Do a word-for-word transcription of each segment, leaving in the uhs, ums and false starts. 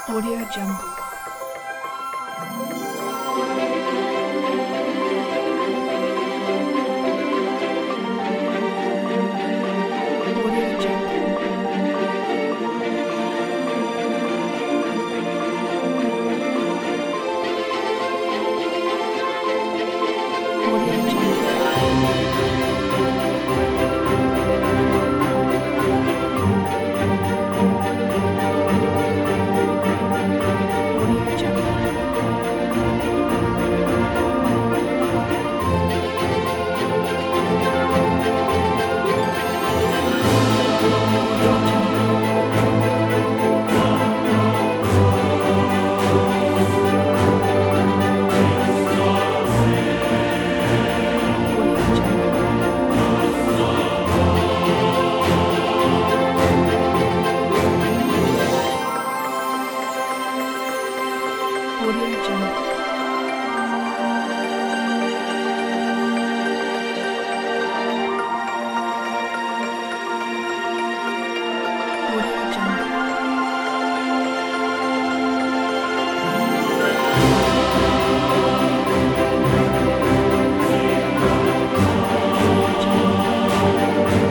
Audio Jungle. Audio Jungle. Audio Jungle. Audio Jungle. Audio Jungle. Audio Jungle. Audio Jungle. Audio Jungle. Audio Jungle.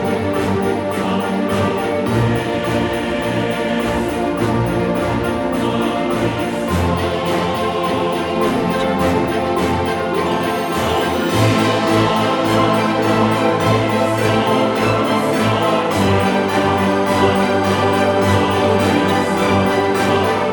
Audio Jungle. Audio Jungle.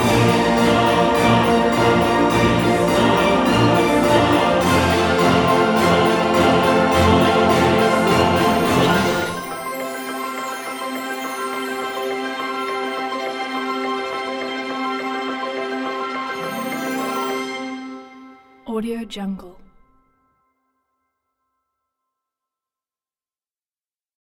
Audio Jungle.